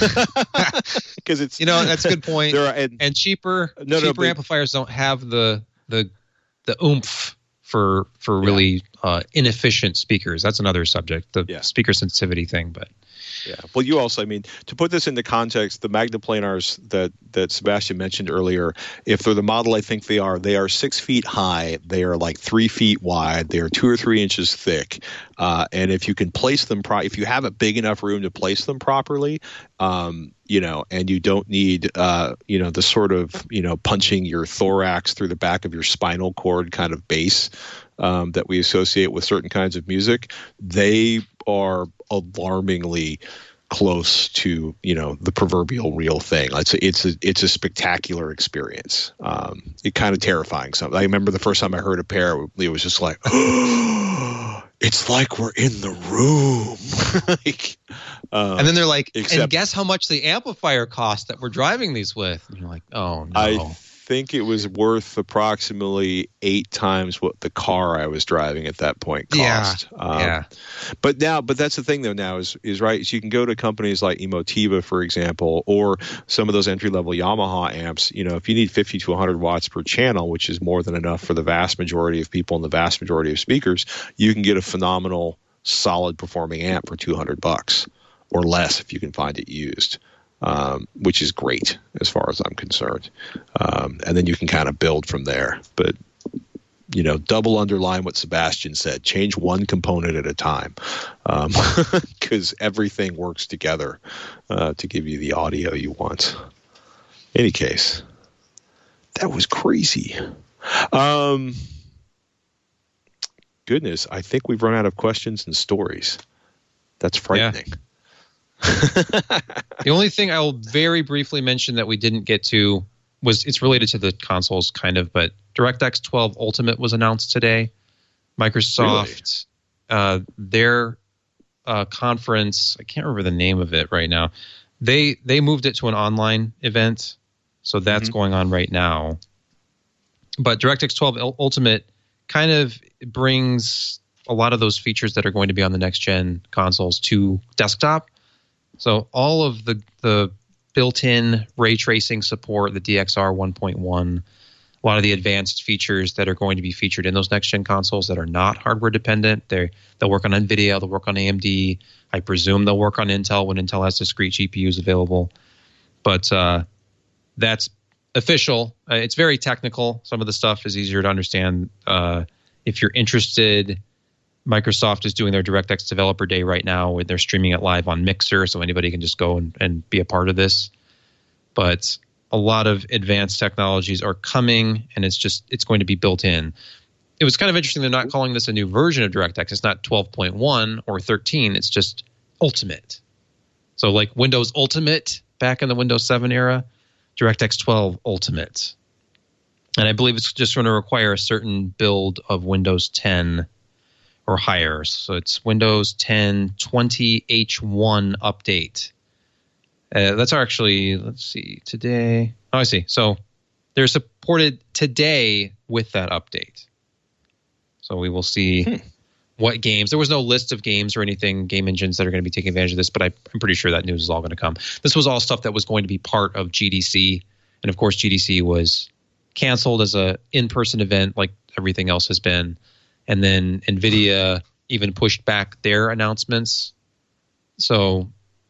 Because it's, you know, that's a good point. There are, and, and cheaper no, cheaper no, but, amplifiers don't have the the the oomph for for really yeah. uh, inefficient speakers. That's another subject, the yeah. speaker sensitivity thing. But yeah, well, you also, I mean, to put this into context, the Magneplanars that that Sebastian mentioned earlier, if they're the model I think they are, they are six feet high. They are like three feet wide. They are two or three inches thick. Uh, and if you can place them, pro- if you have a big enough room to place them properly, um, you know, and you don't need, uh, you know, the sort of, you know, punching your thorax through the back of your spinal cord kind of bass um, that we associate with certain kinds of music, they are alarmingly close to, you know, the proverbial real thing. It's a, it's a, it's a spectacular experience. Um, it kind of terrifying. Something. I remember the first time I heard a pair, it was just like, oh, it's like we're in the room. like, um, and then they're like, except, and guess how much the amplifier cost that we're driving these with? And you're like, oh no. I think it was worth approximately eight times what the car I was driving at that point cost. Yeah. Um, yeah. But now, but that's the thing though. Now is is right. So you can go to companies like Emotiva, for example, or some of those entry level Yamaha amps. You know, if you need fifty to one hundred watts per channel, which is more than enough for the vast majority of people and the vast majority of speakers, you can get a phenomenal, solid performing amp for two hundred bucks or less if you can find it used. Um, which is great as far as I'm concerned. Um, and then you can kind of build from there. But, you know, double underline what Sebastian said. Change one component at a time, because um, everything works together uh, to give you the audio you want. Any case, that was crazy. Um, goodness, I think we've run out of questions and stories. That's frightening. Yeah. The only thing I'll very briefly mention that we didn't get to was it's related to the consoles kind of, but DirectX twelve Ultimate was announced today. Microsoft, really? uh, their uh, conference, I can't remember the name of it right now. They they moved it to an online event, so that's mm-hmm. going on right now. But DirectX twelve Ultimate kind of brings a lot of those features that are going to be on the next gen consoles to desktop. So all of the the built-in ray tracing support, the D X R one point one, a lot of the advanced features that are going to be featured in those next-gen consoles that are not hardware dependent. They they'll work on NVIDIA, they'll work on A M D. I presume they'll work on Intel when Intel has discrete G P Us available. But uh, that's official. Uh, it's very technical. Some of the stuff is easier to understand. Uh, if you're interested, Microsoft is doing their DirectX Developer Day right now, where they're streaming it live on Mixer, so anybody can just go and, and be a part of this. But a lot of advanced technologies are coming, and it's just it's going to be built in. It was kind of interesting they're not calling this a new version of DirectX. It's not twelve point one or thirteen. It's just Ultimate. So like Windows Ultimate back in the Windows seven era, DirectX twelve Ultimate. And I believe it's just going to require a certain build of Windows ten or higher. So it's Windows ten twenty H one update. Uh, that's actually, let's see, today. Oh, I see. So they're supported today with that update. So we will see hmm. what games. There was no list of games or anything, game engines that are going to be taking advantage of this, but I, I'm pretty sure that news is all going to come. This was all stuff that was going to be part of G D C. And of course, G D C was canceled as a in-person event like everything else has been. And then NVIDIA even pushed back their announcements. So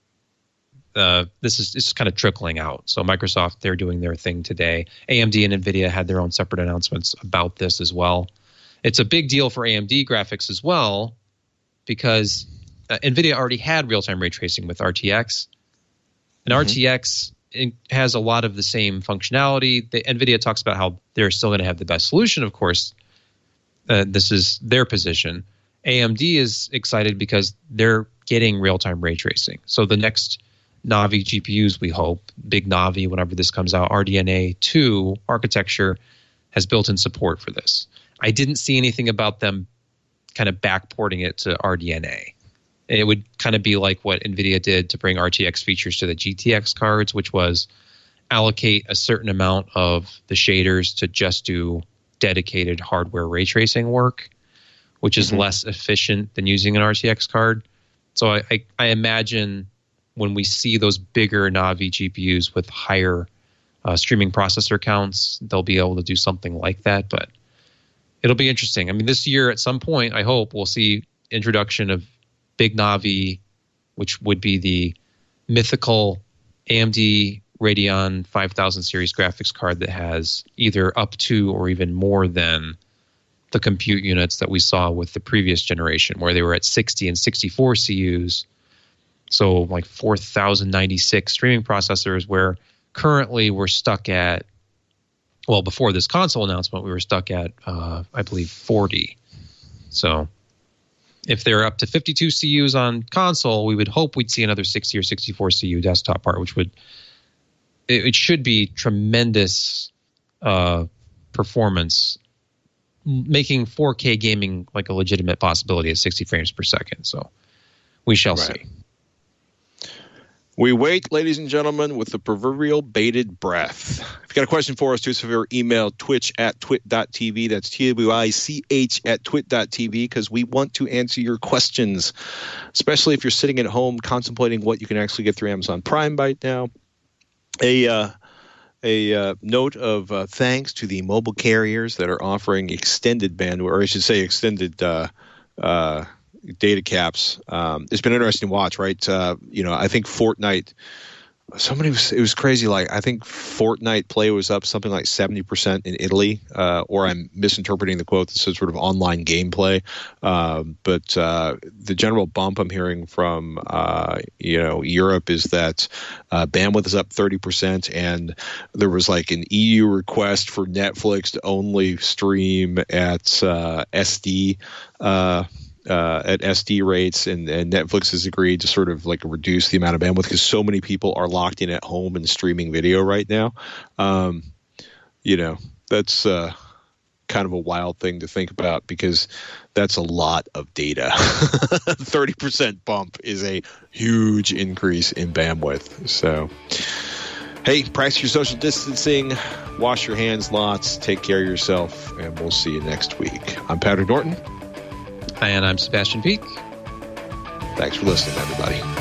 uh, this is this is kind of trickling out. So Microsoft, they're doing their thing today. A M D and NVIDIA had their own separate announcements about this as well. It's a big deal for A M D graphics as well because uh, NVIDIA already had real-time ray tracing with R T X. And mm-hmm. R T X it has a lot of the same functionality. The, NVIDIA talks about how they're still going to have the best solution, of course. Uh, this is their position. A M D is excited because they're getting real-time ray tracing. So the next Navi G P Us, we hope, big Navi, whenever this comes out, R D N A two architecture has built-in support for this. I didn't see anything about them kind of backporting it to R D N A. It would kind of be like what NVIDIA did to bring R T X features to the G T X cards, which was allocate a certain amount of the shaders to just do dedicated hardware ray tracing work, which is mm-hmm. less efficient than using an R T X card. So I, I, I imagine when we see those bigger Navi G P Us with higher uh, streaming processor counts, they'll be able to do something like that. But it'll be interesting. I mean, this year at some point, I hope we'll see introduction of big Navi, which would be the mythical A M D Radeon five thousand series graphics card that has either up to or even more than the compute units that we saw with the previous generation, where they were at sixty and sixty-four C Us. So like four thousand ninety-six streaming processors, where currently we're stuck at, well, before this console announcement, we were stuck at, uh, I believe, forty. So if they're up to fifty-two C Us on console, we would hope we'd see another sixty or sixty-four C U desktop part, which would, it, it should be tremendous uh, performance, making four K gaming like a legitimate possibility at sixty frames per second. So we shall right. see. We wait, ladies and gentlemen, with the proverbial bated breath. If you've got a question for us, do us a favor, email twitch at twit dot t v. That's T W I C H at twit dot t v, because we want to answer your questions, especially if you're sitting at home contemplating what you can actually get through Amazon Prime right now. A uh, a uh, note of uh, thanks to the mobile carriers that are offering extended bandwidth, or I should say extended uh, uh data caps. Um, it's been interesting to watch, right? Uh, you know, I think Fortnite, somebody was, it was crazy. Like, I think Fortnite play was up something like seventy percent in Italy, uh, or I'm misinterpreting the quote that says sort of online gameplay. Uh, but uh, the general bump I'm hearing from, uh, you know, Europe is that uh, bandwidth is up thirty percent. And there was like an E U request for Netflix to only stream at uh, S D, uh, Uh, at S D rates, and, and Netflix has agreed to sort of like reduce the amount of bandwidth because so many people are locked in at home and streaming video right now. Um, you know, that's uh, kind of a wild thing to think about because that's a lot of data. thirty percent bump is a huge increase in bandwidth. So, hey, practice your social distancing, wash your hands lots, take care of yourself, and we'll see you next week. I'm Patrick Norton. And I'm Sebastian Peak. Thanks for listening, everybody.